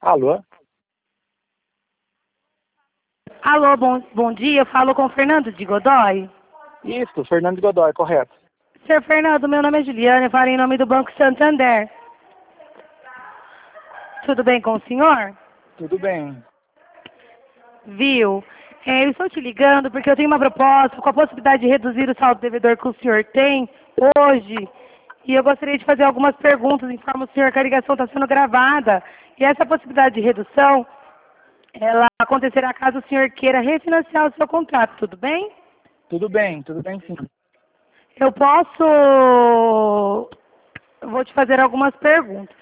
Alô? Alô, bom dia. Eu falo com o Fernando de Godoy. Isso, Fernando de Godoy, correto. Senhor Fernando, meu nome é Juliana, eu falo em nome do Banco Santander. Tudo bem com o senhor? Tudo bem. Viu? Eu estou te ligando porque eu tenho uma proposta com a possibilidade de reduzir o saldo devedor que o senhor tem hoje. E eu gostaria de fazer algumas perguntas. Informo o senhor que a ligação está sendo gravada. E essa possibilidade de redução, ela acontecerá caso o senhor queira refinanciar o seu contrato, tudo bem? Tudo bem sim. Eu vou te fazer algumas perguntas.